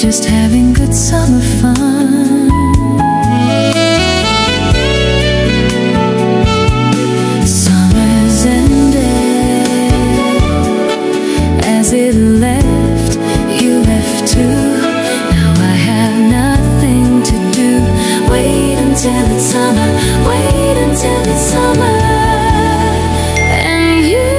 just having good summer fun. Summer's ended. As it left, you left too. Now I have nothing to do. Wait until it's summer. Wait until it's summer. And you.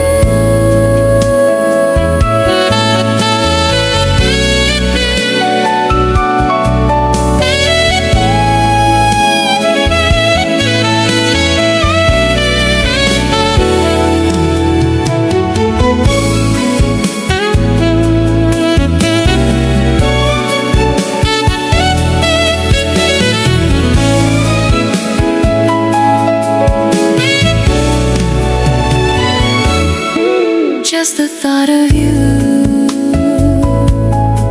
Just the thought of you.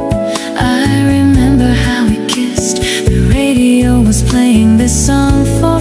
I remember how we kissed. The radio was playing this song for